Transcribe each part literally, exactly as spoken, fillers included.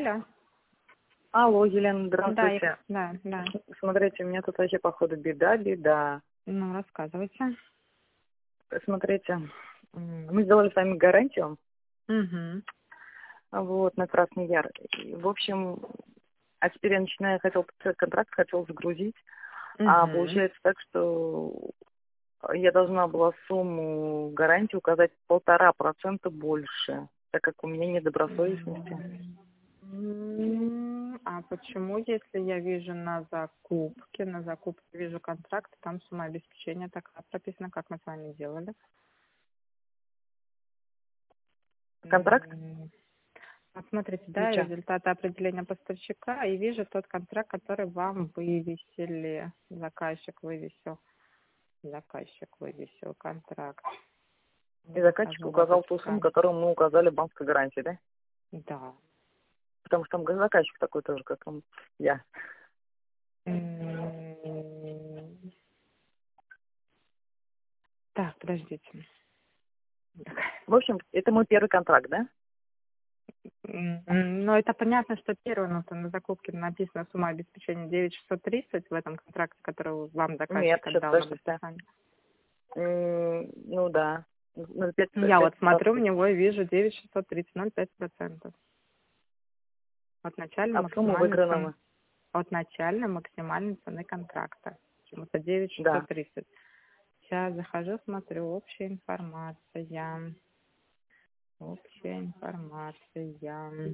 алло. Алло, Елена, Да, я- здравствуйте. да, да. Смотрите, у меня тут вообще, походу, беда, беда. Ну, рассказывайте. Смотрите, м, мы сделали с вами гарантию, Угу. вот, на Красный Яр. И, в общем, а теперь я начинаю, хотел подписать контракт, хотел загрузить, а Угу. получается так, что я должна была сумму гарантии указать полтора процента больше, так как у меня нет добросовестности. А почему, если я вижу на закупке, на закупке вижу контракт, там сумма обеспечения такая прописана, как мы с вами делали? Контракт? М, Вот смотрите, да, Ничего. результаты определения поставщика, и вижу тот контракт, который вам вывесили, заказчик вывесил, заказчик вывесил контракт. И заказчик Захожу в указал этот ту сумму, скан. которую мы указали в банковской гарантии, да? Да. Потому что там заказчик такой тоже, как он, я. М, Так, подождите. В общем, это мой первый контракт, да? М, м, Ну, это понятно, что первое, но там на закупке написана сумма обеспечения девять тысяч шестьсот тридцать в этом контракте, который вам Нет, заказчик сейчас, отдал на подождите. подписание. М, Ну да. Ну, пять, Я пять вот смотрю, в процентов. него и вижу девять тысяч шестьсот тридцать, ноль целых пять десятых процента. От начальной А сумма максимальной цены. выигранного? От начальной максимальной цены контракта. Почему-то девять тысяч шестьсот Да. тридцать. Сейчас захожу, смотрю, общая информация. Общая информация.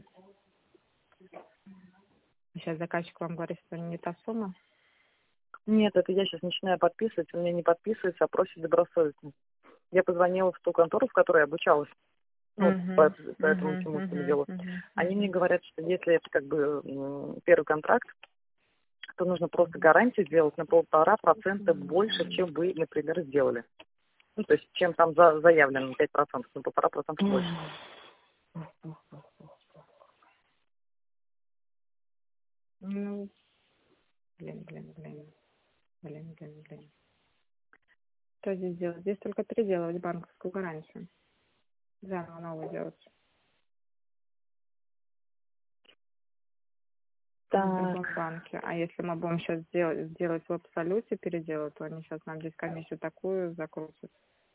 Сейчас заказчик вам говорит, что не та сумма. Нет, это я сейчас начинаю подписывать, у меня не подписывается, а просит добросовестность. Я позвонила в ту контору, в которой я обучалась, ну, по, Мгм, по этому мгм, всему всему мгм, делу. мгм, Они мне мгм. говорят, что если это как бы м, первый контракт, то нужно просто гарантию сделать на полтора процента больше, чем вы, например, сделали. Ну, то есть, чем там за, заявлено пять процентов, на полтора процента больше. Ну, блин, блин, блин, блин, блин, блин. Что здесь делать? Здесь только переделывать банковскую гарантию. Заново новую делать. В Так, другом банке. А если мы будем сейчас сделать, сделать в абсолюте, переделать, то они сейчас нам здесь комиссию такую закрутят.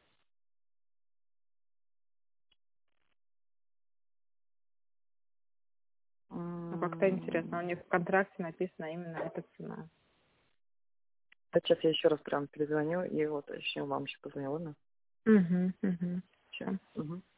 Ну, как-то интересно. У м, них в контракте написана именно эта цена. так сейчас я еще раз прям перезвоню и вот еще вам еще позвоню, ладно? Угу, угу. Сейчас. Угу.